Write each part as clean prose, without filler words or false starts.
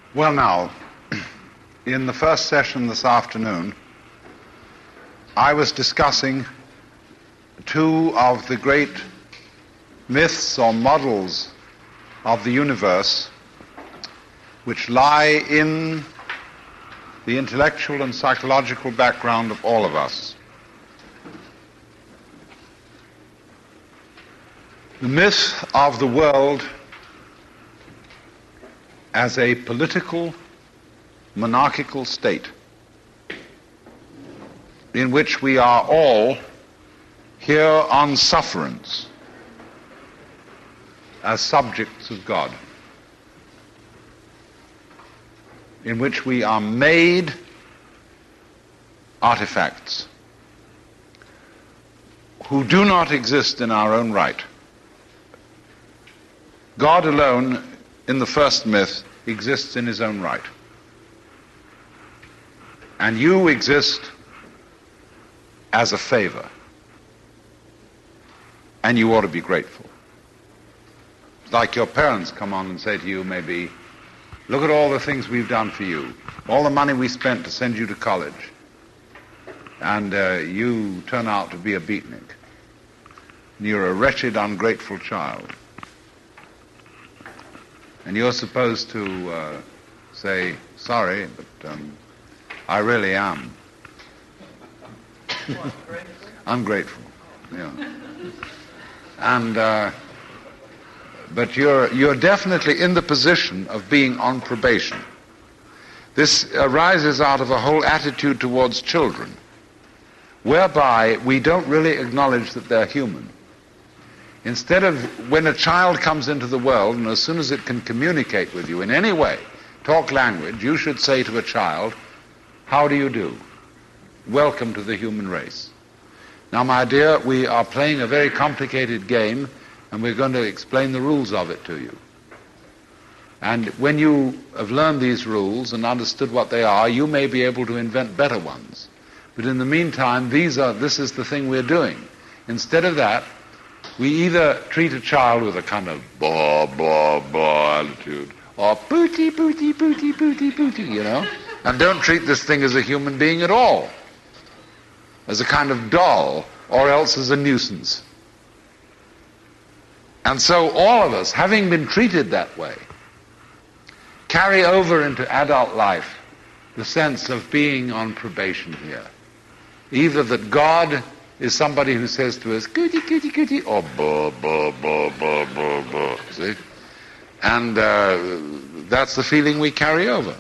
Well, now, in the first session this afternoon, I was discussing two of the great myths or models of the universe which lie in the intellectual and psychological background of all of us. The myth of the world as a political, monarchical state in which we are all here on sufferance as subjects of God, in which we are made artifacts who do not exist in our own right. God alone, in the first myth, exists in his own right. And you exist as a favor. And you ought to be grateful. Like your parents come on and say to you maybe, look at all the things we've done for you, all the money we spent to send you to college, and you turn out to be a beatnik. And you're a wretched, ungrateful child. And you're supposed to say, sorry, but I really am. Ungrateful, yeah. And but you're definitely in the position of being on probation. This arises out of a whole attitude towards children, whereby we don't really acknowledge that they're human. Instead of, when a child comes into the world, and as soon as it can communicate with you in any way, talk language, you should say to a child, how do you do? Welcome to the human race. Now, my dear, we are playing a very complicated game, and we're going to explain the rules of it to you. And when you have learned these rules and understood what they are, you may be able to invent better ones. But in the meantime, this is the thing we're doing. Instead of that, we either treat a child with a kind of blah, blah, blah attitude, or booty, booty, booty, booty, booty, you know, and don't treat this thing as a human being at all, as a kind of doll, or else as a nuisance. And so all of us, having been treated that way, carry over into adult life the sense of being on probation here. Either that God is somebody who says to us, goody, goody, goody, or blah, blah, blah, blah, blah, blah, see? And that's the feeling we carry over.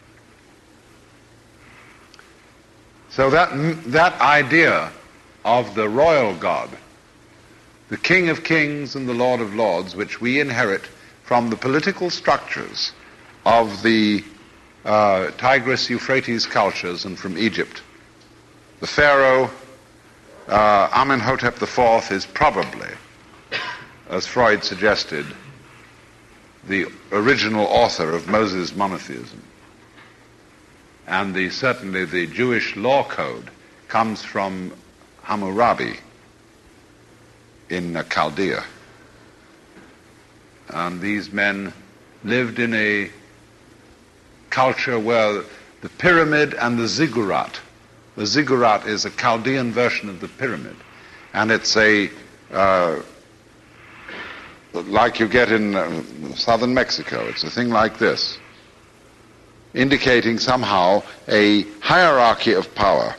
So that idea of the royal God, the King of Kings and the Lord of Lords, which we inherit from the political structures of the Tigris-Euphrates cultures and from Egypt. The Pharaoh, Amenhotep IV, is probably, as Freud suggested, the original author of Moses monotheism. And certainly the Jewish law code comes from Hammurabi in Chaldea. And these men lived in a culture where the pyramid and the ziggurat is a Chaldean version of the pyramid. And it's like you get in southern Mexico. It's a thing like this, indicating somehow a hierarchy of power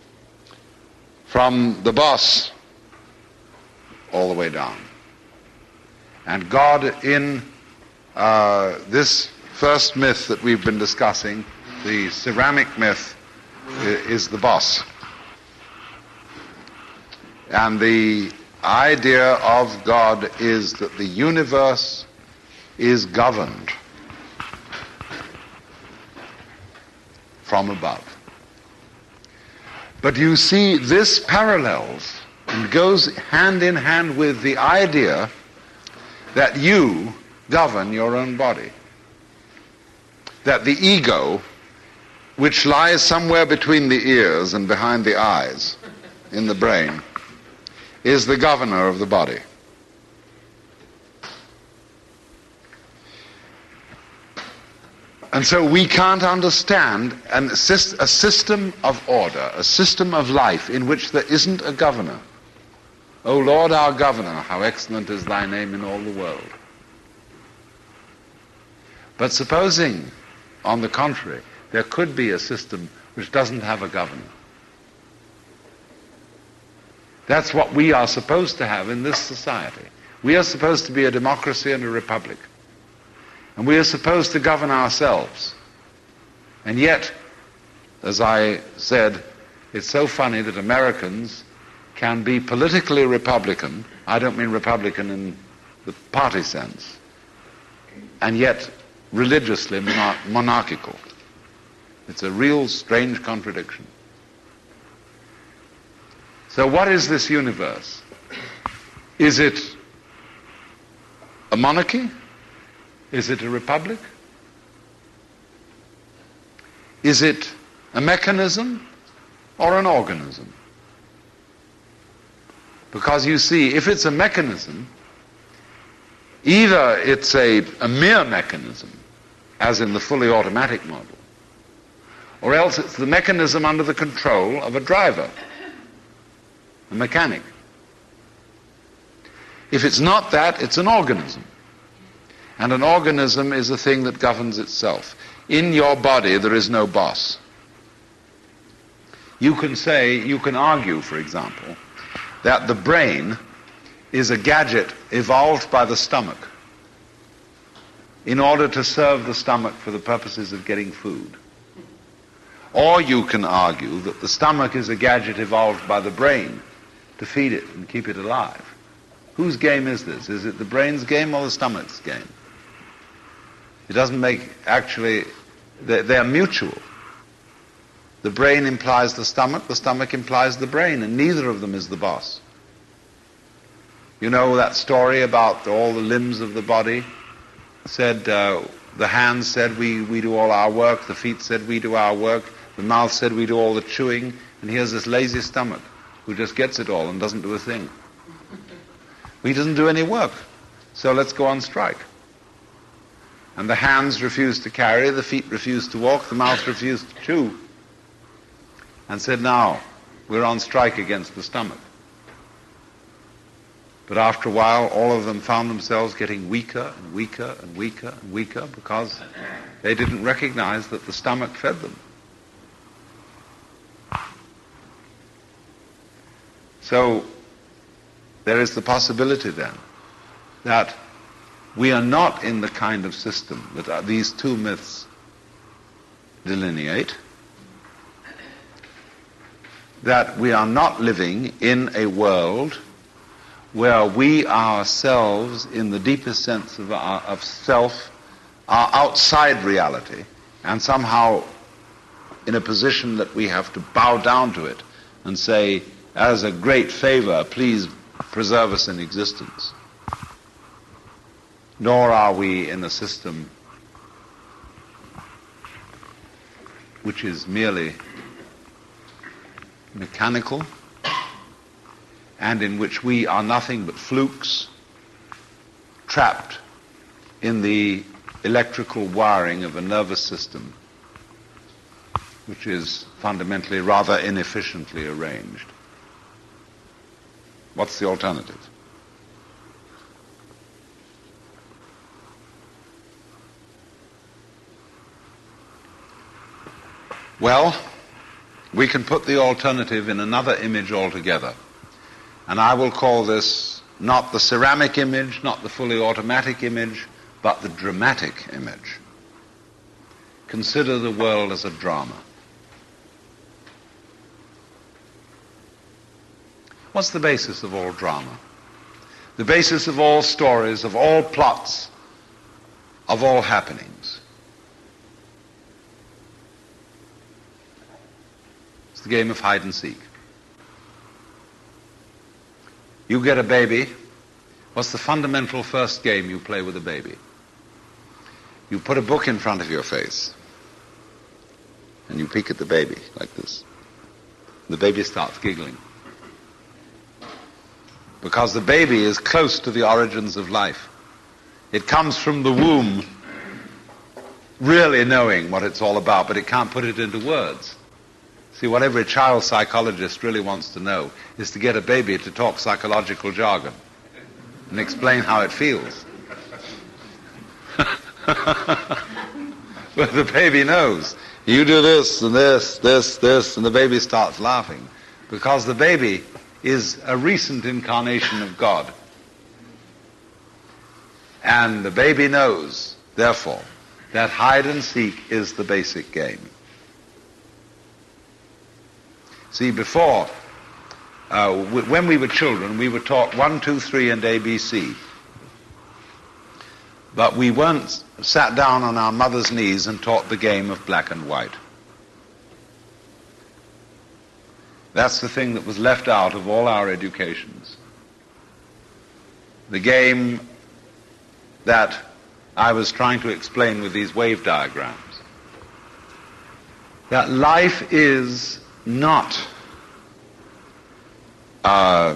from the boss all the way down. And God, in this first myth that we've been discussing, the ceramic myth, is the boss. And the idea of God is that the universe is governed from above. But you see, this parallels and goes hand in hand with the idea that you govern your own body. That the ego, which lies somewhere between the ears and behind the eyes in the brain, is the governor of the body. And so we can't understand a system of order, a system of life in which there isn't a governor. O Lord our governor, how excellent is thy name in all the world. But supposing, on the contrary, there could be a system which doesn't have a governor. That's what we are supposed to have in this society. We are supposed to be a democracy and a republic. And we are supposed to govern ourselves. And yet, as I said, it's so funny that Americans can be politically Republican, I don't mean Republican in the party sense, and yet religiously monarchical. It's a real strange contradiction. So what is this universe? Is it a monarchy? Is it a republic? Is it a mechanism or an organism? Because you see, if it's a mechanism, either it's a mere mechanism, as in the fully automatic model, or else it's the mechanism under the control of a driver, a mechanic. If it's not that, it's an organism. And an organism is a thing that governs itself. In your body, there is no boss. You can argue, for example, that the brain is a gadget evolved by the stomach in order to serve the stomach for the purposes of getting food. Or you can argue that the stomach is a gadget evolved by the brain to feed it and keep it alive. Whose game is this? Is it the brain's game or the stomach's game? It doesn't make, actually, they're mutual. The brain implies the stomach implies the brain, and neither of them is the boss. You know that story about all the limbs of the body? Said, the hands said we do all our work, the feet said we do our work, the mouth said we do all the chewing, and here's this lazy stomach who just gets it all and doesn't do a thing. He doesn't do any work, so let's go on strike. And the hands refuse to carry, the feet refuse to walk, the mouth refused to chew, and said, now, we're on strike against the stomach. But after a while, all of them found themselves getting weaker and weaker and weaker and weaker because they didn't recognize that the stomach fed them. So there is the possibility then that we are not in the kind of system that these two myths delineate, that we are not living in a world where we ourselves, in the deepest sense of self, are outside reality and somehow in a position that we have to bow down to it and say, as a great favor, please preserve us in existence. Nor are we in a system which is merely mechanical and in which we are nothing but flukes trapped in the electrical wiring of a nervous system which is fundamentally rather inefficiently arranged. What's the alternative? Well, we can put the alternative in another image altogether. And I will call this not the ceramic image, not the fully automatic image, but the dramatic image. Consider the world as a drama. What's the basis of all drama? The basis of all stories, of all plots, of all happenings. It's the game of hide and seek. You get a baby. What's the fundamental first game you play with a baby? You put a book in front of your face and you peek at the baby like this. The baby starts giggling. Because the baby is close to the origins of life. It comes from the womb really knowing what it's all about, but it can't put it into words. See, what every child psychologist really wants to know is to get a baby to talk psychological jargon and explain how it feels. But the baby knows. You do this and this, this, and the baby starts laughing because the baby is a recent incarnation of God. And the baby knows, therefore, that hide and seek is the basic game. See, before, when we were children, we were taught 1, 2, 3 and ABC. But we weren't sat down on our mother's knees and taught the game of black and white. That's the thing that was left out of all our educations. The game that I was trying to explain with these wave diagrams. That life is not a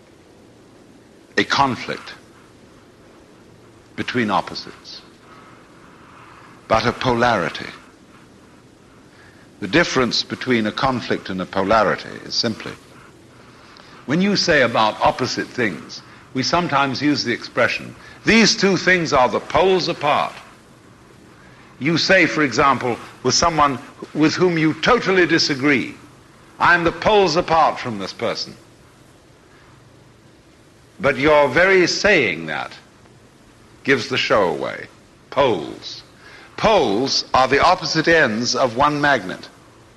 conflict between opposites, but a polarity. The difference between a conflict and a polarity is simply, when you say about opposite things, we sometimes use the expression, these two things are the poles apart. You say, for example, with someone with whom you totally disagree, I'm the poles apart from this person. But your very saying that gives the show away. Poles. Poles are the opposite ends of one magnet.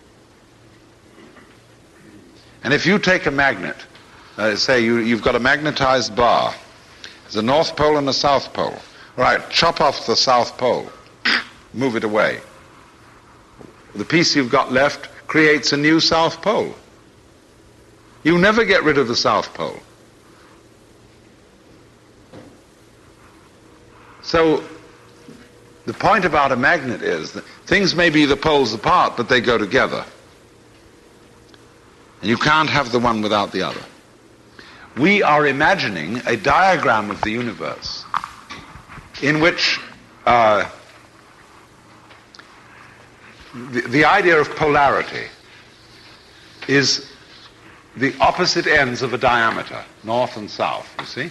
And if you take a magnet, say you've got a magnetized bar, there's a north pole and a south pole. All right, chop off the south pole, move it away. The piece you've got left creates a new south pole. You never get rid of the south pole. So the point about a magnet is that things may be the poles apart, but they go together. And you can't have the one without the other. We are imagining a diagram of the universe in which the idea of polarity is the opposite ends of a diameter, north and south, you see?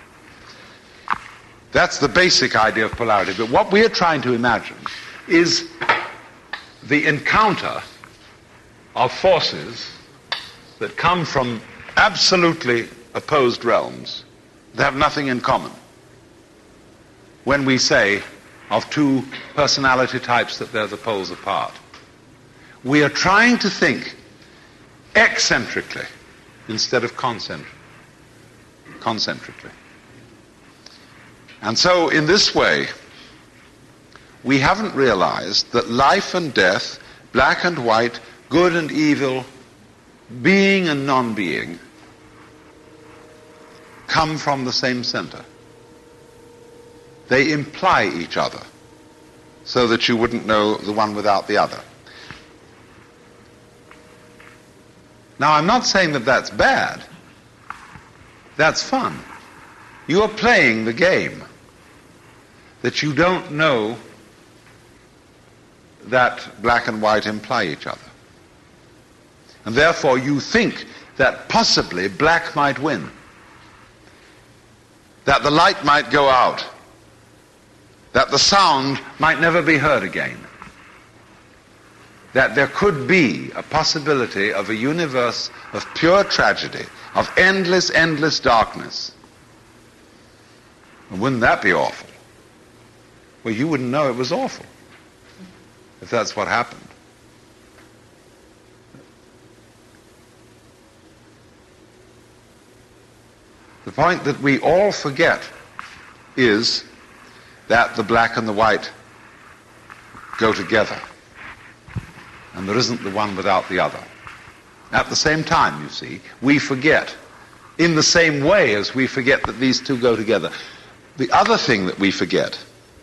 That's the basic idea of polarity. But what we are trying to imagine is the encounter of forces that come from absolutely opposed realms that have nothing in common. When we say of two personality types that they're the poles apart, we are trying to think eccentrically instead of concentrically. And so in this way, we haven't realized that life and death, black and white, good and evil, being and non-being, come from the same center. They imply each other, so that you wouldn't know the one without the other. Now, I'm not saying that that's bad. That's fun. You are playing the game that you don't know that black and white imply each other. And therefore you think that possibly black might win, that the light might go out, that the sound might never be heard again, that there could be a possibility of a universe of pure tragedy, of endless, endless darkness. And wouldn't that be awful? Well, you wouldn't know it was awful if that's what happened. The point that we all forget is that the black and the white go together, and there isn't the one without the other. At the same time, you see, we forget, in the same way as we forget that these two go together. The other thing that we forget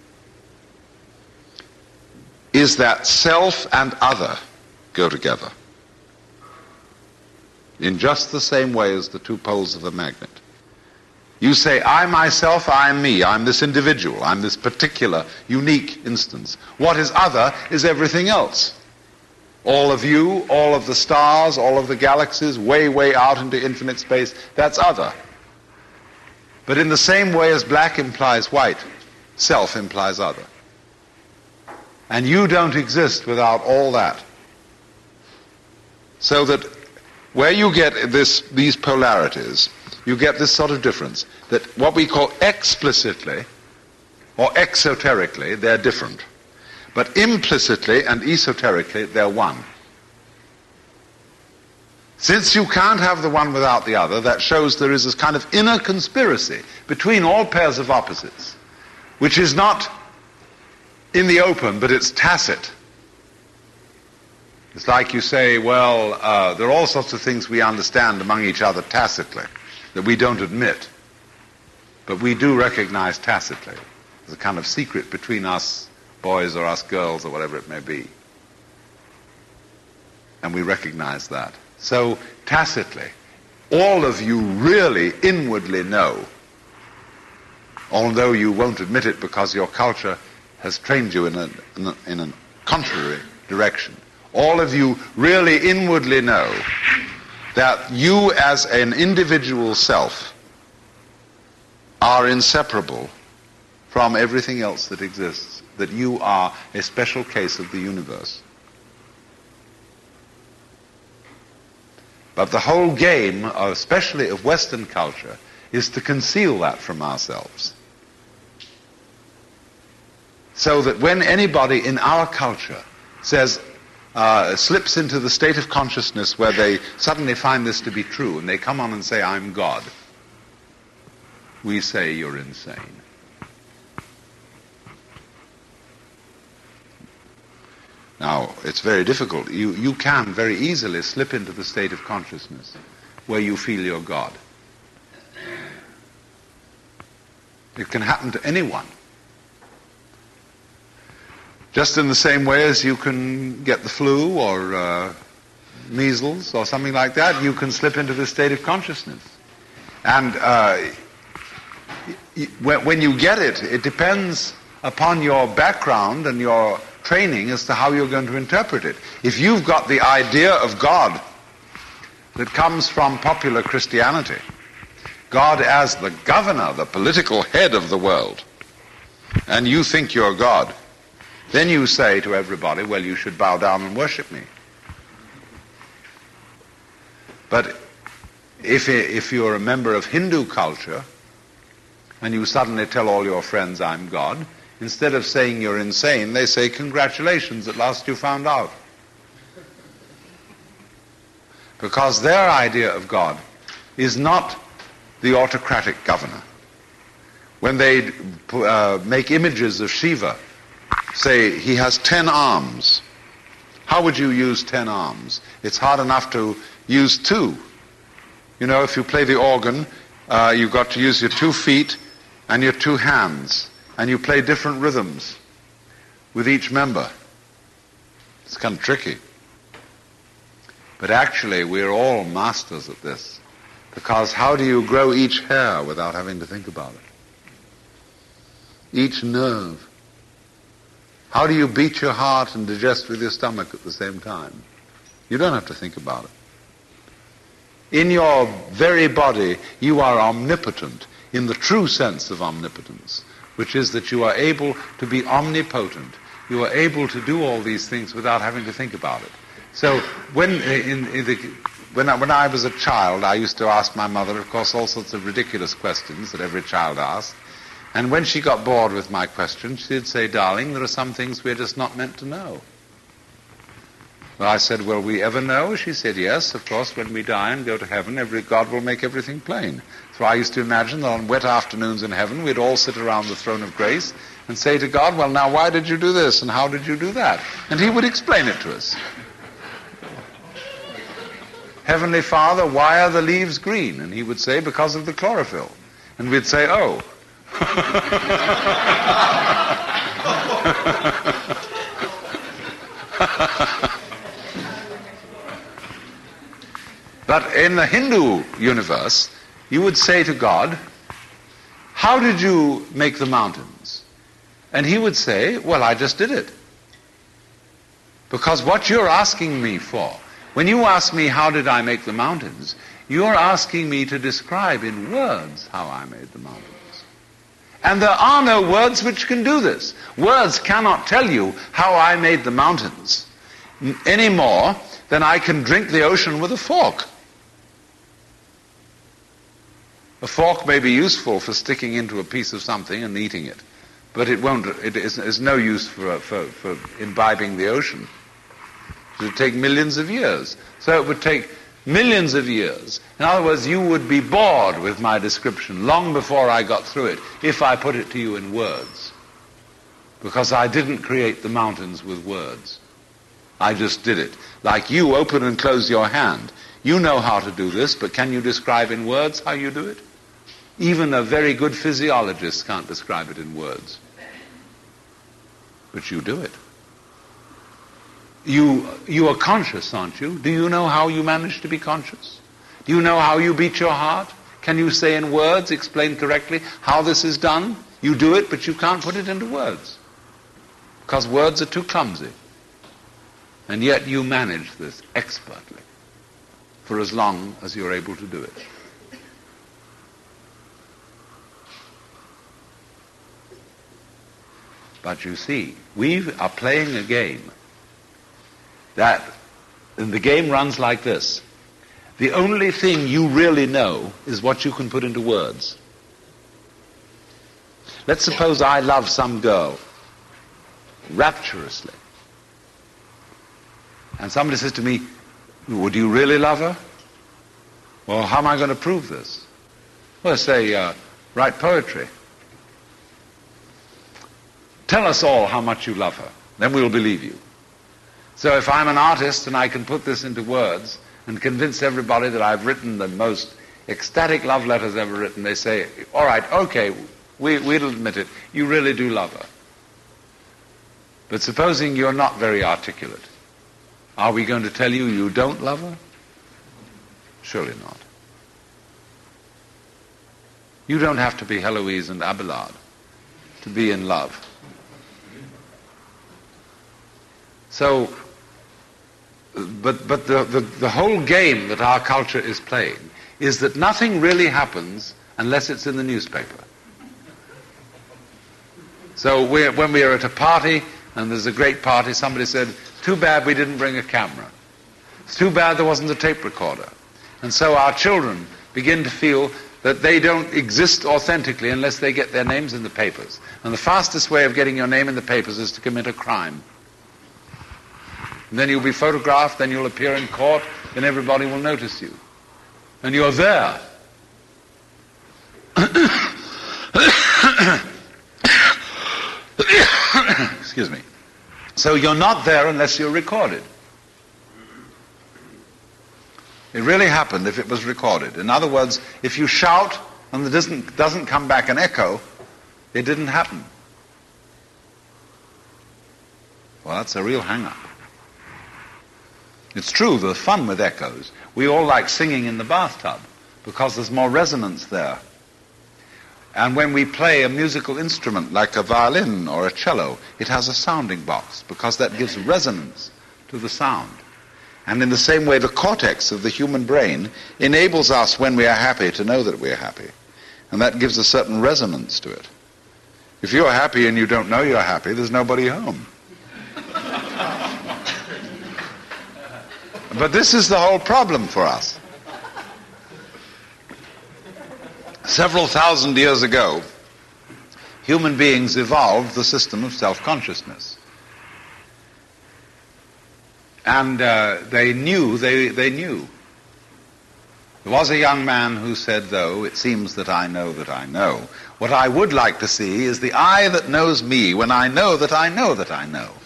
is that self and other go together in just the same way as the two poles of a magnet. You say, I myself, I am me, I'm this individual, I'm this particular, unique instance. What is other is everything else. All of you, all of the stars, all of the galaxies, way, way out into infinite space, that's other. But in the same way as black implies white, self implies other. And you don't exist without all that. So that where you get these polarities, you get this sort of difference, that what we call explicitly or exoterically, they're different. But implicitly and esoterically, they're one. Since you can't have the one without the other, that shows there is this kind of inner conspiracy between all pairs of opposites, which is not in the open, but it's tacit. It's like you say, well, there are all sorts of things we understand among each other tacitly that we don't admit, but we do recognize tacitly. There's a kind of secret between us boys or us girls or whatever it may be. And we recognize that. So tacitly, all of you really inwardly know, although you won't admit it because your culture has trained you in a contrary direction. All of you really inwardly know that you as an individual self are inseparable from everything else that exists, that you are a special case of the universe. But the whole game, especially of Western culture, is to conceal that from ourselves. So that when anybody in our culture says, slips into the state of consciousness where they suddenly find this to be true, and they come on and say, I'm God, we say, you're insane. Now, it's very difficult. You can very easily slip into the state of consciousness where you feel you're God. It can happen to anyone. Just in the same way as you can get the flu or measles or something like that, you can slip into this state of consciousness. And when you get it, it depends upon your background and your training as to how you're going to interpret it. If you've got the idea of God that comes from popular Christianity, God as the governor, the political head of the world, and you think you're God, then you say to everybody, well, you should bow down and worship me. But if you're a member of Hindu culture, and you suddenly tell all your friends, I'm God, instead of saying you're insane, they say, congratulations, at last you found out. Because their idea of God is not the autocratic governor. When they make images of Shiva, say he has 10 arms. How would you use 10 arms? It's hard enough to use 2. You know, if you play the organ, you've got to use your 2 feet and your 2 hands. And you play different rhythms with each member. It's kind of tricky. But actually, we're all masters at this. Because how do you grow each hair without having to think about it? Each nerve. How do you beat your heart and digest with your stomach at the same time? You don't have to think about it. In your very body, you are omnipotent in the true sense of omnipotence, which is that you are able to be omnipotent. You are able to do all these things without having to think about it. So when I was a child, I used to ask my mother, of course, all sorts of ridiculous questions that every child asks. And when she got bored with my questions, she'd say, darling, there are some things we're just not meant to know. Well, I said, will we ever know? She said, yes, of course, when we die and go to heaven, God will make everything plain. So I used to imagine that on wet afternoons in heaven, we'd all sit around the throne of grace and say to God, well, now, why did you do this and how did you do that? And he would explain it to us. Heavenly Father, why are the leaves green? And he would say, because of the chlorophyll. And we'd say, oh. But in the Hindu universe, you would say to God, how did you make the mountains? And he would say, well, I just did it. Because what you're asking me for, when you ask me how did I make the mountains, you're asking me to describe in words how I made the mountains. And there are no words which can do this. Words cannot tell you how I made the mountains any more than I can drink the ocean with a fork. A fork may be useful for sticking into a piece of something and eating it, but it is no use for imbibing the ocean. It would take millions of years. So it would take millions of years. In other words, you would be bored with my description long before I got through it if I put it to you in words. Because I didn't create the mountains with words. I just did it. Like you open and close your hand. You know how to do this, but can you describe in words how you do it? Even a very good physiologist can't describe it in words. But you do it. You are conscious, aren't you? Do you know how you manage to be conscious? Do you know how you beat your heart? Can you say in words, explain correctly how this is done? You do it, but you can't put it into words. Because words are too clumsy. And yet you manage this expertly for as long as you're able to do it. But you see, we are playing a game and the game runs like this. The only thing you really know is what you can put into words. Let's suppose I love some girl rapturously. And somebody says to me, would you really love her? Well, how am I going to prove this? Well, say, write poetry. Tell us all how much you love her. Then we'll believe you. So if I'm an artist and I can put this into words and convince everybody that I've written the most ecstatic love letters ever written, they say, all right, okay, we'll admit it. You really do love her. But supposing you're not very articulate, are we going to tell you you don't love her? Surely not. You don't have to be Heloise and Abelard to be in love. So, but the whole game that our culture is playing is that nothing really happens unless it's in the newspaper. So when we are at a party, and there's a great party, somebody said, too bad we didn't bring a camera. It's too bad there wasn't a tape recorder. And so our children begin to feel that they don't exist authentically unless they get their names in the papers. And the fastest way of getting your name in the papers is to commit a crime. And then you'll be photographed, then you'll appear in court, then everybody will notice you. And you're there. Excuse me. So you're not there unless you're recorded. It really happened if it was recorded. In other words, if you shout and there doesn't come back an echo, it didn't happen. Well, that's a real hang-up. It's true, there's fun with echoes. We all like singing in the bathtub because there's more resonance there. And when we play a musical instrument like a violin or a cello, it has a sounding box because that gives resonance to the sound. And in the same way, the cortex of the human brain enables us, when we are happy, to know that we are happy. And that gives a certain resonance to it. If you're happy and you don't know you're happy, there's nobody home. But this is the whole problem for us. Several thousand years ago, human beings evolved the system of self-consciousness. And they knew. There was a young man who said, though, it seems that I know that I know. What I would like to see is the I that knows me when I know that I know that I know.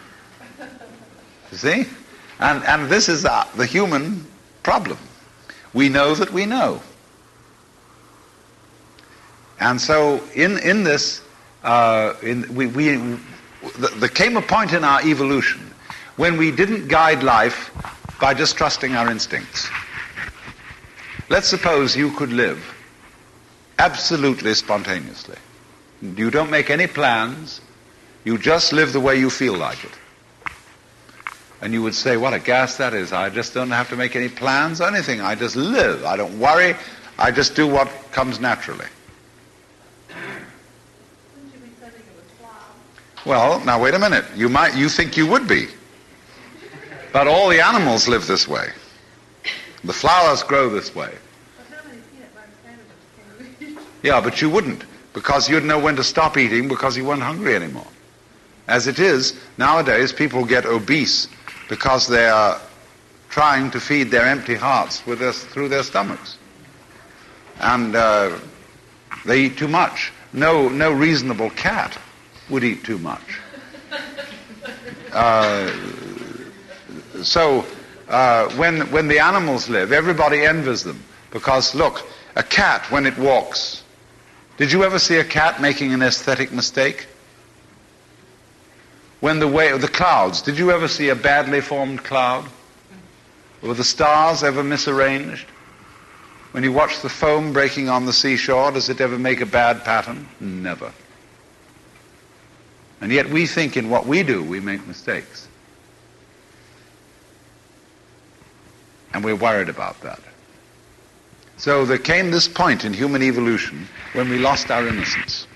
You see? And this is the human problem. We know that we know. And so in this, there came a point in our evolution when we didn't guide life by just trusting our instincts. Let's suppose you could live absolutely spontaneously. You don't make any plans. You just live the way you feel like it. And you would say, what a gas that is. I just don't have to make any plans or anything. I just live. I don't worry. I just do what comes naturally. Wouldn't you be setting it with flowers? Well, now wait a minute. You think you would be. But all the animals live this way. The flowers grow this way. But how many peanut butter sandwiches can you eat? Yeah, but you wouldn't, because you'd know when to stop eating because you weren't hungry anymore. As it is, nowadays people get obese because they are trying to feed their empty hearts through their stomachs. And they eat too much. No reasonable cat would eat too much. So when the animals live, everybody envies them. Because look, a cat, when it walks, did you ever see a cat making an aesthetic mistake? When the clouds, did you ever see a badly formed cloud? Were the stars ever misarranged? When you watch the foam breaking on the seashore, does it ever make a bad pattern? Never. And yet we think in what we do, we make mistakes. And we're worried about that. So there came this point in human evolution when we lost our innocence.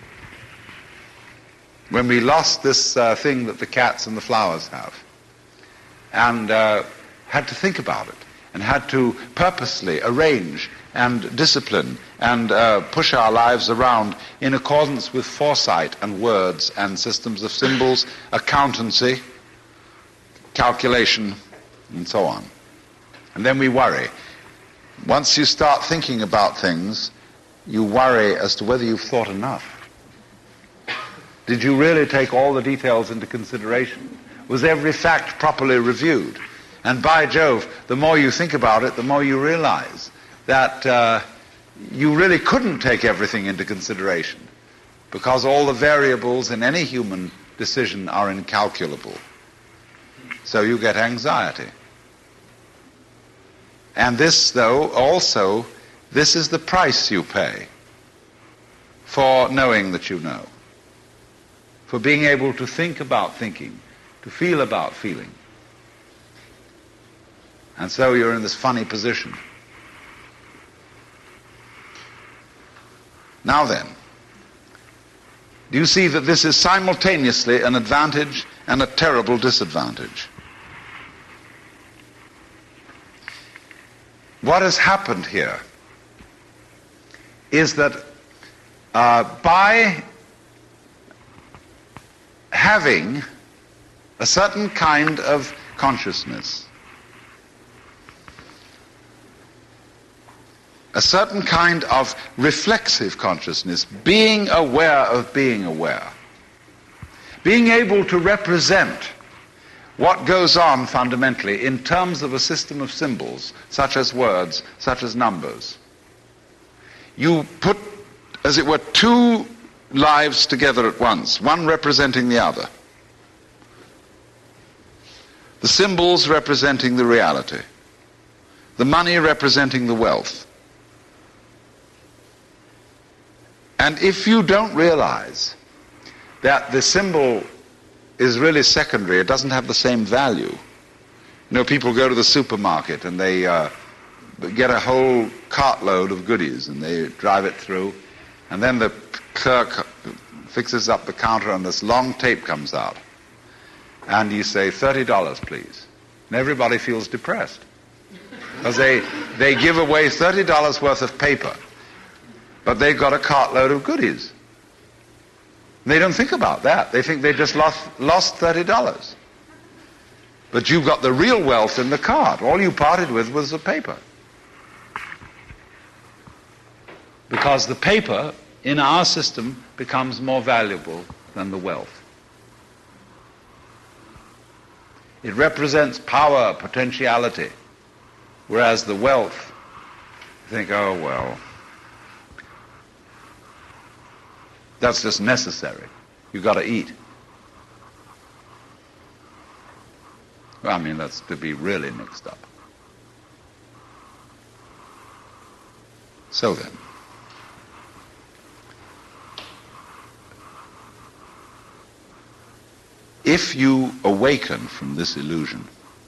When we lost this thing that the cats and the flowers have. And had to think about it. And had to purposely arrange and discipline and push our lives around in accordance with foresight and words and systems of symbols, accountancy, calculation, and so on. And then we worry. Once you start thinking about things, you worry as to whether you've thought enough. Did you really take all the details into consideration? Was every fact properly reviewed? And by Jove, the more you think about it, the more you realize that you really couldn't take everything into consideration, because all the variables in any human decision are incalculable. So you get anxiety. And this, though, also, this is the price you pay for knowing that you know, for being able to think about thinking, to feel about feeling. And so you're in this funny position. Now then, do you see that this is simultaneously an advantage and a terrible disadvantage? What has happened here is that by having a certain kind of consciousness, a certain kind of reflexive consciousness, being aware of being aware, being able to represent what goes on fundamentally in terms of a system of symbols, such as words, such as numbers. You put, as it were, two lives together at once, one representing the other. The symbols representing the reality, the money representing the wealth. And if you don't realize that the symbol is really secondary, it doesn't have the same value. You know, people go to the supermarket and they get a whole cartload of goodies and they drive it through, and then the clerk fixes up the counter and this long tape comes out. And you say, $30, please. And everybody feels depressed. Because they give away $30 worth of paper, but they've got a cartload of goodies. They don't think about that. They think they just lost $30. But you've got the real wealth in the cart. All you parted with was the paper. Because the paper in our system becomes more valuable than the wealth. It represents power, potentiality. Whereas the wealth, you think, oh, well, that's just necessary. You've got to eat. Well, I mean, that's to be really mixed up. So then, if you awaken from this illusion,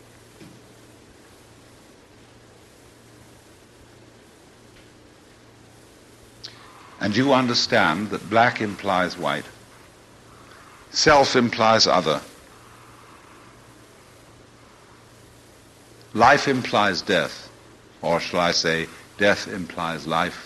and you understand that black implies white, self implies other, life implies death, or shall I say, death implies life,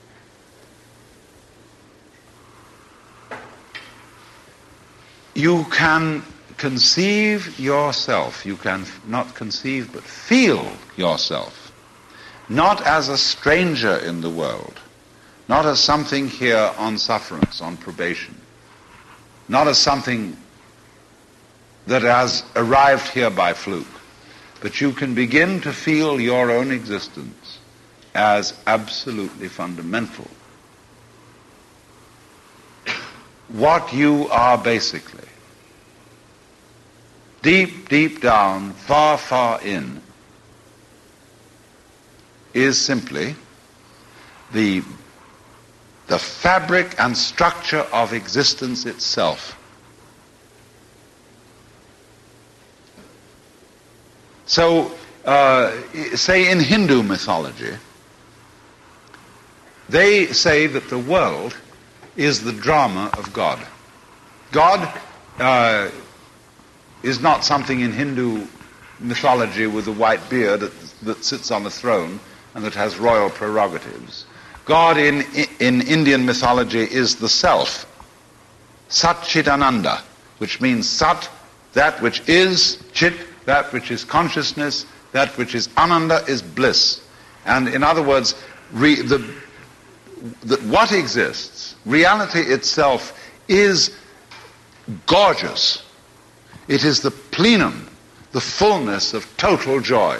you can conceive yourself, you can not conceive but feel yourself, not as a stranger in the world, not as something here on sufferance, on probation, not as something that has arrived here by fluke, but you can begin to feel your own existence as absolutely fundamental. What you are basically, deep, deep down, far, far in, is simply the fabric and structure of existence itself. So, say in Hindu mythology, they say that the world is the drama of God. God is not something in Hindu mythology with a white beard that sits on a throne and that has royal prerogatives. God in Indian mythology is the self, Satchitananda, which means Sat, that which is, Chit, that which is consciousness, that which is Ananda is bliss. And in other words, what exists, reality itself, is gorgeous. It is the plenum, the fullness of total joy.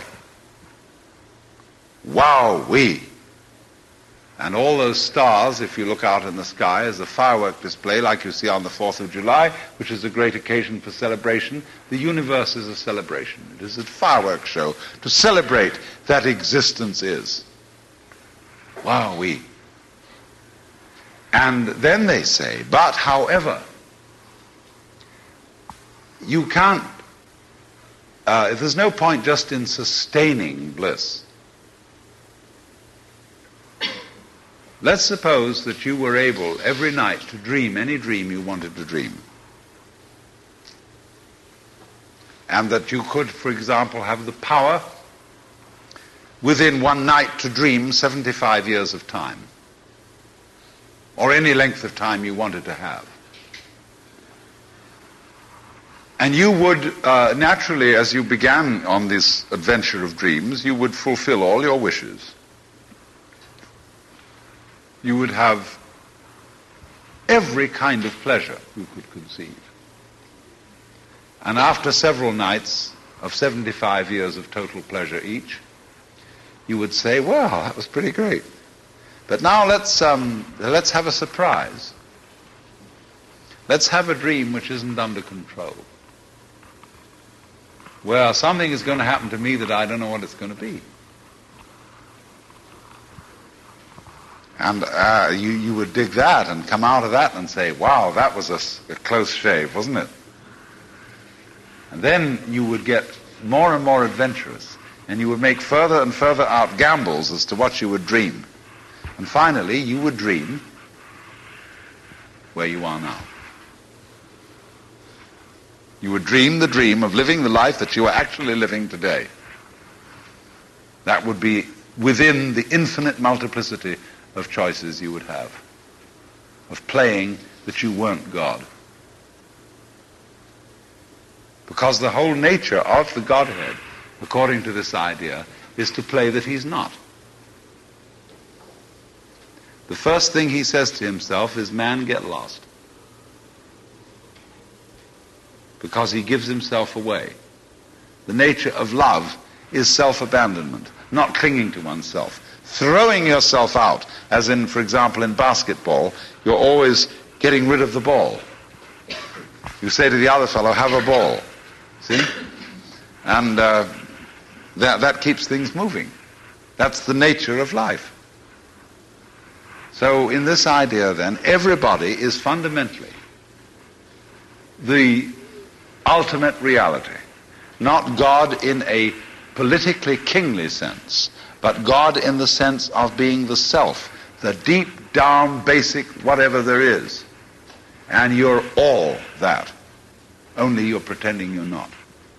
Wow-wee. And all those stars, if you look out in the sky, as a firework display like you see on the 4th of July, which is a great occasion for celebration, the universe is a celebration. It is a fireworks show to celebrate that existence is. Wow-wee. And then they say, but however, you can't, there's no point just in sustaining bliss. Let's suppose that you were able every night to dream any dream you wanted to dream. And that you could, for example, have the power within one night to dream 75 years of time. Or any length of time you wanted to have. And you would, naturally, as you began on this adventure of dreams, you would fulfill all your wishes. You would have every kind of pleasure you could conceive. And after several nights of 75 years of total pleasure each, you would say, well, that was pretty great. But now let's have a surprise. Let's have a dream which isn't under control. Well, something is going to happen to me that I don't know what it's going to be. And you would dig that and come out of that and say, wow, that was a close shave, wasn't it? And then you would get more and more adventurous, and you would make further and further out gambles as to what you would dream. And finally, you would dream where you are now. You would dream the dream of living the life that you are actually living today. That would be within the infinite multiplicity of choices you would have, of playing that you weren't God. Because the whole nature of the Godhead, according to this idea, is to play that he's not. The first thing he says to himself is, man, get lost. Because he gives himself away. The nature of love is self-abandonment, not clinging to oneself. Throwing yourself out, as in, for example, in basketball, you're always getting rid of the ball. You say to the other fellow, have a ball. See? And that keeps things moving. That's the nature of life. So in this idea, then, everybody is fundamentally the ultimate reality. Not God in a politically kingly sense, but God in the sense of being the self, the deep down basic whatever there is. And you're all that. Only you're pretending you're not.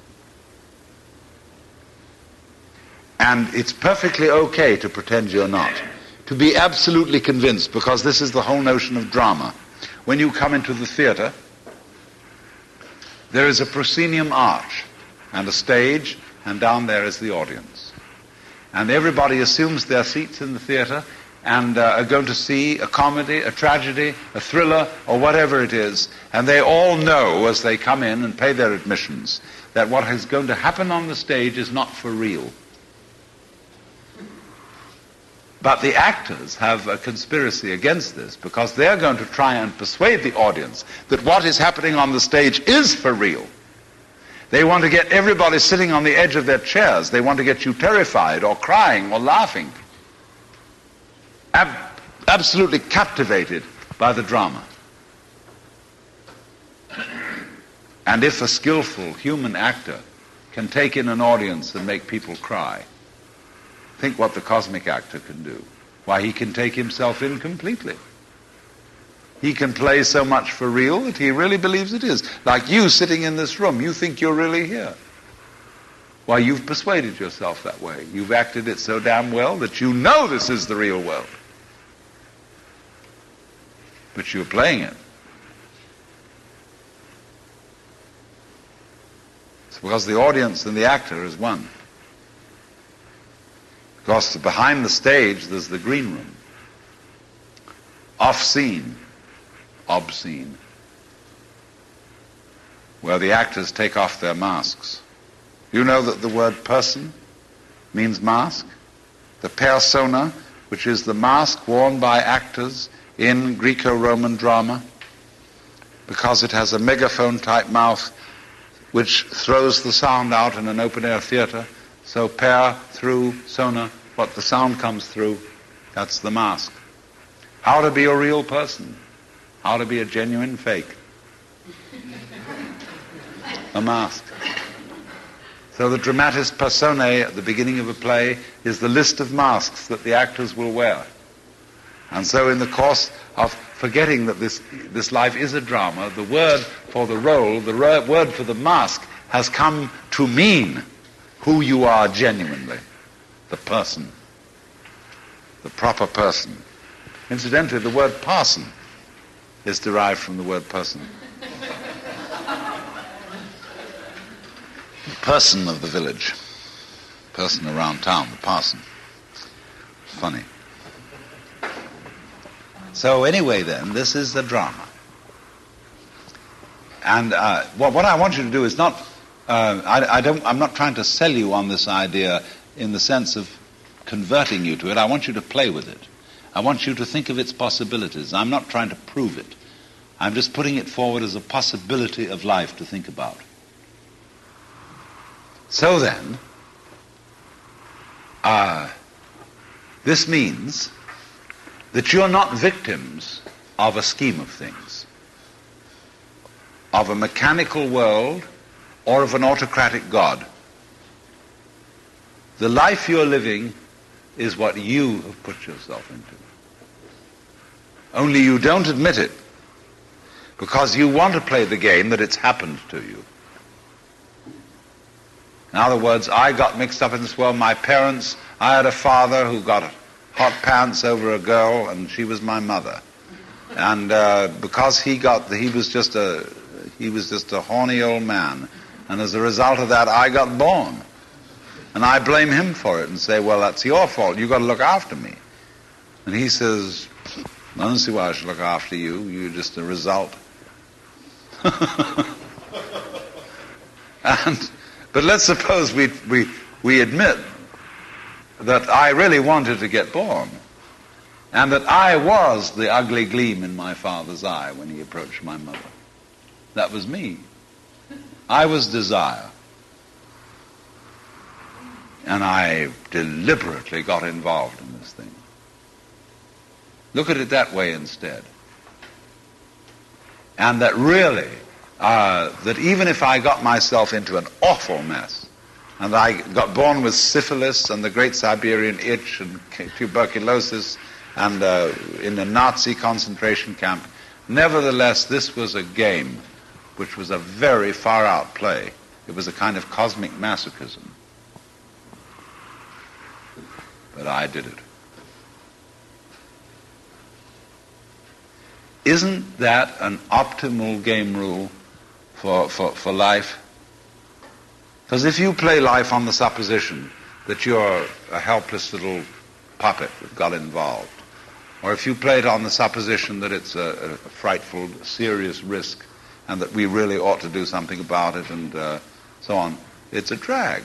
And it's perfectly okay to pretend you're not. To be absolutely convinced, because this is the whole notion of drama. When you come into the theater, there is a proscenium arch and a stage, and down there is the audience. And everybody assumes their seats in the theater and are going to see a comedy, a tragedy, a thriller, or whatever it is. And they all know as they come in and pay their admissions that what is going to happen on the stage is not for real. But the actors have a conspiracy against this, because they're going to try and persuade the audience that what is happening on the stage is for real. They want to get everybody sitting on the edge of their chairs. They want to get you terrified or crying or laughing. Absolutely captivated by the drama. And if a skillful human actor can take in an audience and make people cry, think what the cosmic actor can do. Why, he can take himself in completely. He can play so much for real that he really believes it is. Like you sitting in this room, you think you're really here. Why, you've persuaded yourself that way. You've acted it so damn well that you know this is the real world. But you're playing it. It's because the audience and the actor is one. Because behind the stage there's the green room. Off-scene, obscene, where the actors take off their masks. You know that the word person means mask? The persona, which is the mask worn by actors in Greco-Roman drama, because it has a megaphone-type mouth which throws the sound out in an open-air theater. So per, through, sona, what the sound comes through, that's the mask. How to be a real person. How to be a genuine fake. A mask. So the dramatis personae at the beginning of a play is the list of masks that the actors will wear. And so in the course of forgetting that this life is a drama, the word for the role, the word for the mask, has come to mean who you are genuinely. The person. The proper person. Incidentally, the word parson is derived from the word person. The person of the village. Person around town, the parson. Funny. So anyway then, this is the drama. And what I want you to do is not, I'm not trying to sell you on this idea in the sense of converting you to it. I want you to play with it. I want you to think of its possibilities. I'm not trying to prove it. I'm just putting it forward as a possibility of life to think about. So then, this means that you're not victims of a scheme of things, of a mechanical world or of an autocratic God. The life you're living is what you have put yourself into. Only you don't admit it because you want to play the game that it's happened to you. In other words, I got mixed up in this world. My parents, I had a father who got hot pants over a girl, and she was my mother. And because he was just a horny old man, and as a result of that, I got born. And I blame him for it and say, well, that's your fault. You've got to look after me. And he says, I don't see why I should look after you. You're just a result. But let's suppose we admit that I really wanted to get born, and that I was the ugly gleam in my father's eye when he approached my mother. That was me. I was desire. And I deliberately got involved in this thing. Look at it that way instead. And that really that even if I got myself into an awful mess, and I got born with syphilis and the Great Siberian Itch and tuberculosis and in a Nazi concentration camp, nevertheless, this was a game which was a very far-out play. It was a kind of cosmic masochism. But I did it. Isn't that an optimal game rule for life? Because if you play life on the supposition that you're a helpless little puppet that got involved, or if you play it on the supposition that it's a frightful, serious risk and that we really ought to do something about it and so on, it's a drag.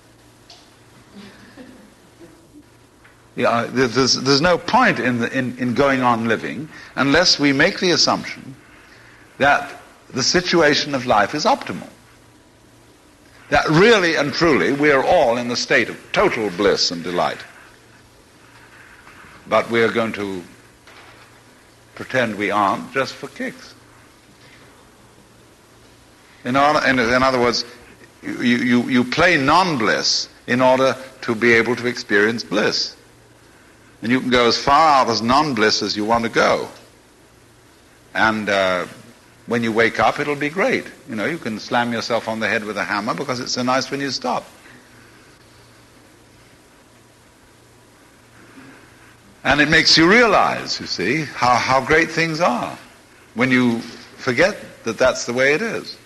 Yeah, there's no point in going on living unless we make the assumption that the situation of life is optimal. That really and truly we are all in the state of total bliss and delight. But we are going to pretend we aren't just for kicks. In other words, you play non-bliss in order to be able to experience bliss. And you can go as far out as non-bliss as you want to go. And when you wake up, it'll be great. You know, you can slam yourself on the head with a hammer because it's so nice when you stop. And it makes you realize, you see, how great things are when you forget that that's the way it is.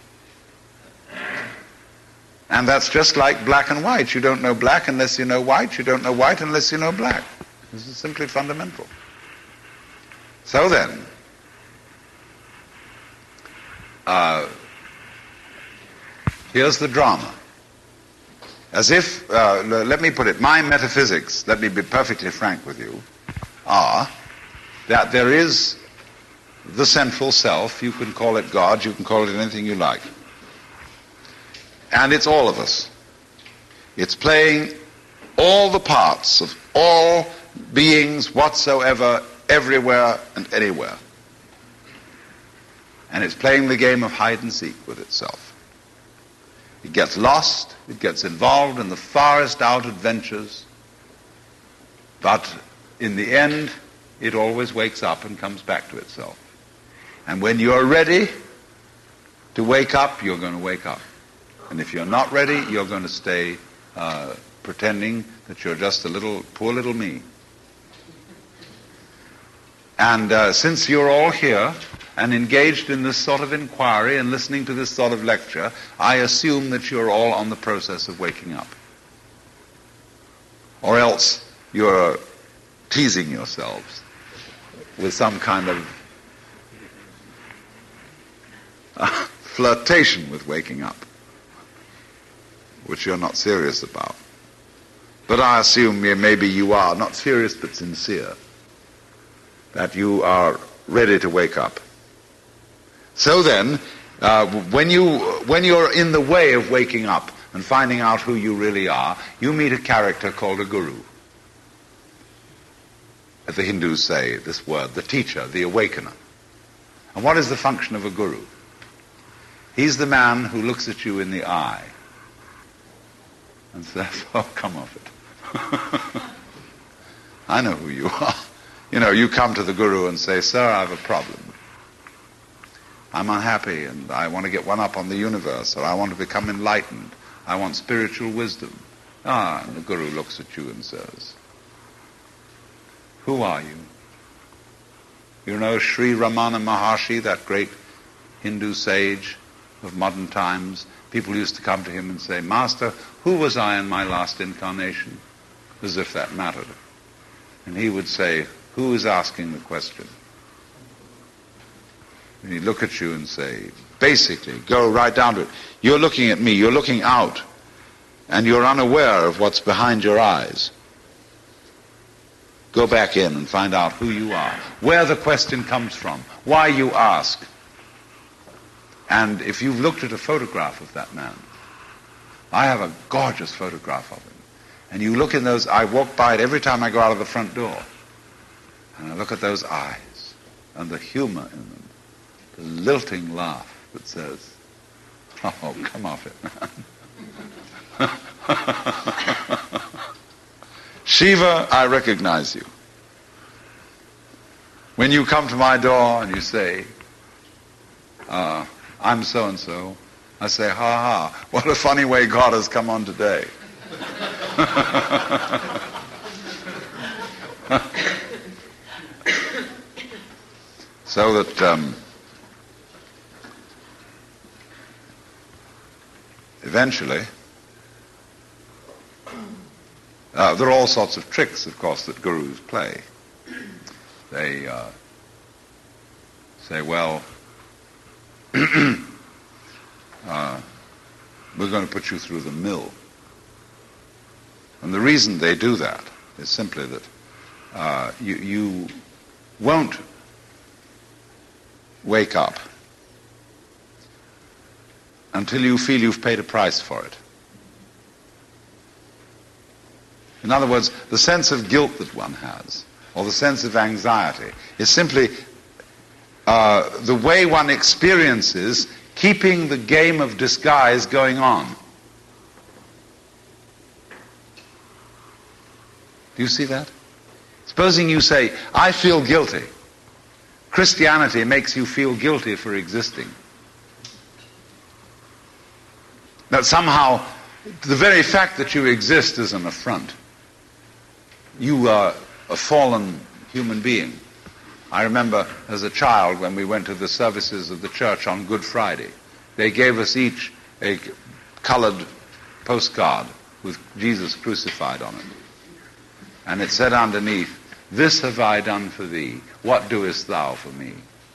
And that's just like black and white. You don't know black unless you know white. You don't know white unless you know black. This is simply fundamental. So then, here's the drama. As if, let me put it, my metaphysics, let me be perfectly frank with you, are that there is the central self. You can call it God, you can call it anything you like. And it's all of us. It's playing all the parts of all beings whatsoever, everywhere and anywhere. And it's playing the game of hide and seek with itself. It gets lost, it gets involved in the farthest out adventures, but in the end, it always wakes up and comes back to itself. And when you're ready to wake up, you're going to wake up. And if you're not ready, you're going to stay pretending that you're just a little, poor little me. And since you're all here and engaged in this sort of inquiry and listening to this sort of lecture, I assume that you're all on the process of waking up. Or else you're teasing yourselves with some kind of flirtation with waking up, which you're not serious about. But I assume maybe you are, not serious but sincere, that you are ready to wake up. So then, when you're in the way of waking up and finding out who you really are, you meet a character called a guru. As the Hindus say this word, the teacher, the awakener. And what is the function of a guru? He's the man who looks at you in the eye and says, oh, come off it. I know who you are. You know, you come to the guru and say, sir, I have a problem. I'm unhappy and I want to get one up on the universe, or I want to become enlightened. I want spiritual wisdom. And the guru looks at you and says, who are you? You know Sri Ramana Maharshi, that great Hindu sage of modern times? People used to come to him and say, Master, who was I in my last incarnation? As if that mattered. And he would say, who is asking the question? And he'd look at you and say, basically, go right down to it. You're looking at me, you're looking out, and you're unaware of what's behind your eyes. Go back in and find out who you are, where the question comes from, why you ask. And if you've looked at a photograph of that man, I have a gorgeous photograph of him. And you look in those, I walk by it every time I go out of the front door. And I look at those eyes and the humor in them, the lilting laugh that says, Oh, come off it, man. Shiva, I recognize you. When you come to my door and you say, I'm so-and-so, I say, ha ha, what a funny way God has come on today. So that eventually, there are all sorts of tricks, of course, that gurus play. They say, well, we're going to put you through the mill. And the reason they do that is simply that you won't wake up until you feel you've paid a price for it. In other words, the sense of guilt that one has, or the sense of anxiety, is simply the way one experiences keeping the game of disguise going on. Do you see that? Supposing you say, I feel guilty. Christianity makes you feel guilty for existing. That somehow the very fact that you exist is an affront. You are a fallen human being. I remember as a child when we went to the services of the church on Good Friday, they gave us each a colored postcard with Jesus crucified on it. And it said underneath, this have I done for thee. What doest thou for me?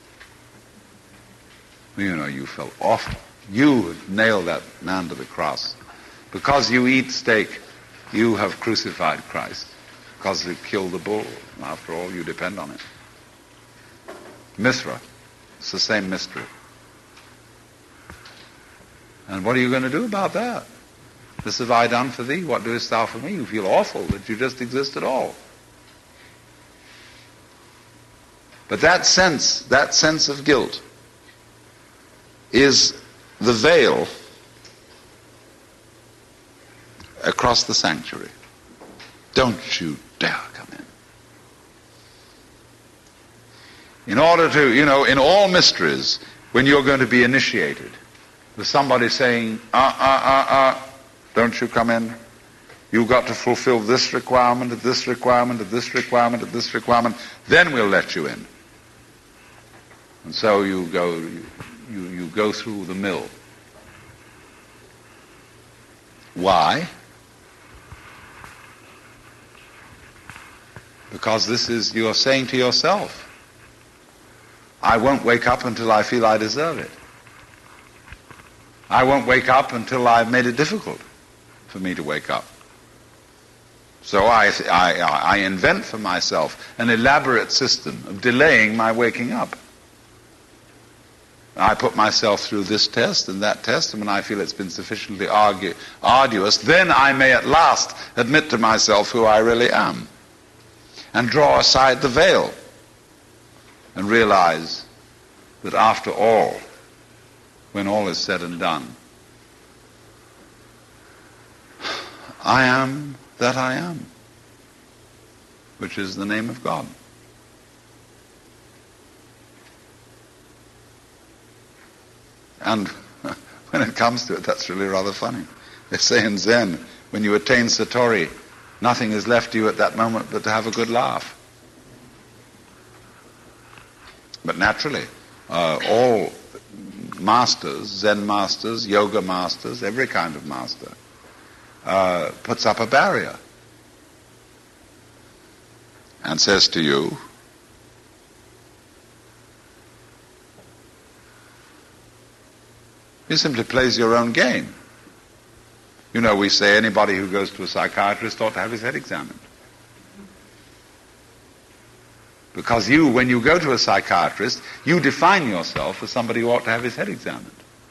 You know, you felt awful. You nailed that man to the cross. Because you eat steak, you have crucified Christ. Because you killed the bull. After all, you depend on it. Mithra, it's the same mystery. And what are you going to do about that? This have I done for thee, what doest thou for me? You feel awful that you just exist at all. But that sense of guilt is the veil across the sanctuary. Don't you dare come in. In order to, in all mysteries, when you're going to be initiated, there's somebody saying, don't you come in. You've got to fulfill this requirement, this requirement, this requirement, this requirement. Then we'll let you in. And so you go through the mill. Why? Because this is, you're saying to yourself, I won't wake up until I feel I deserve it. I won't wake up until I've made it difficult for me to wake up. So I invent for myself an elaborate system of delaying my waking up. I put myself through this test and that test, and when I feel it's been sufficiently arduous, then I may at last admit to myself who I really am and draw aside the veil and realize that after all, when all is said and done, I am that I am, which is the name of God. And when it comes to it, that's really rather funny. They say in Zen, when you attain Satori, nothing is left to you at that moment but to have a good laugh. But naturally, all masters, Zen masters, yoga masters, every kind of master, puts up a barrier and says to you, he simply plays your own game. You know, we say anybody who goes to a psychiatrist ought to have his head examined. Because when you go to a psychiatrist, you define yourself as somebody who ought to have his head examined.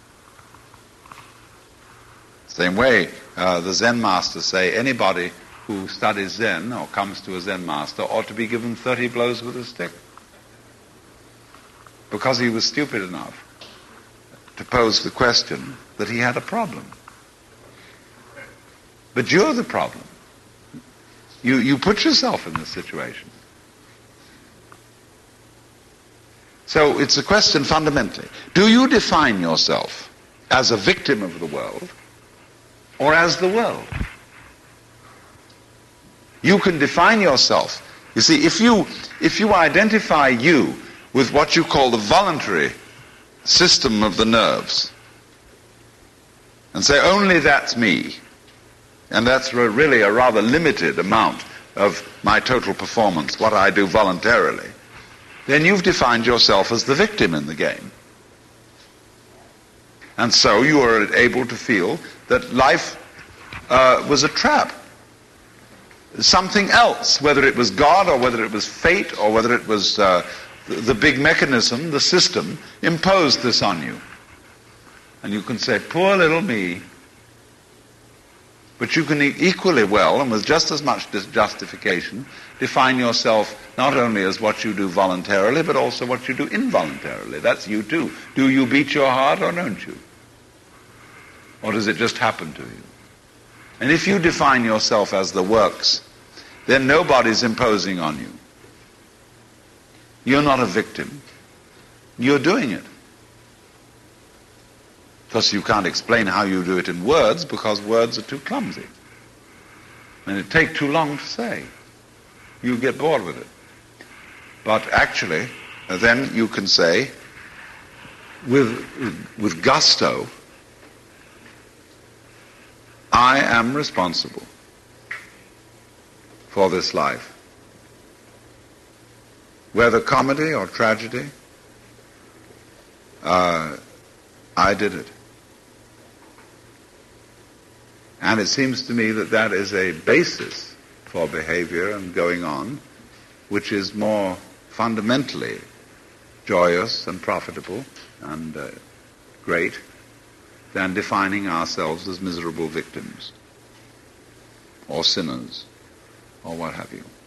Same way, the Zen masters say anybody who studies Zen or comes to a Zen master ought to be given 30 blows with a stick. Because he was stupid enough to pose the question that he had a problem. But you're the problem. You put yourself in this situation. So it's a question fundamentally. Do you define yourself as a victim of the world or as the world? You can define yourself. You see, if you identify you with what you call the voluntary system of the nerves and say, only that's me, and that's really a rather limited amount of my total performance, what I do voluntarily, then you've defined yourself as the victim in the game. And so you are able to feel that life was a trap. Something else, whether it was God or whether it was fate or whether it was the big mechanism, the system, imposed this on you. And you can say, poor little me. But you can equally well, and with just as much justification, define yourself not only as what you do voluntarily, but also what you do involuntarily. That's you too. Do you beat your heart or don't you? Or does it just happen to you? And if you define yourself as the works, then nobody's imposing on you. You're not a victim. You're doing it. Because you can't explain how you do it in words, because words are too clumsy. And it takes too long to say. You get bored with it. But actually, then you can say, with gusto, I am responsible for this life. Whether comedy or tragedy, I did it. And it seems to me that that is a basis for behavior and going on, which is more fundamentally joyous and profitable and great than defining ourselves as miserable victims or sinners or what have you.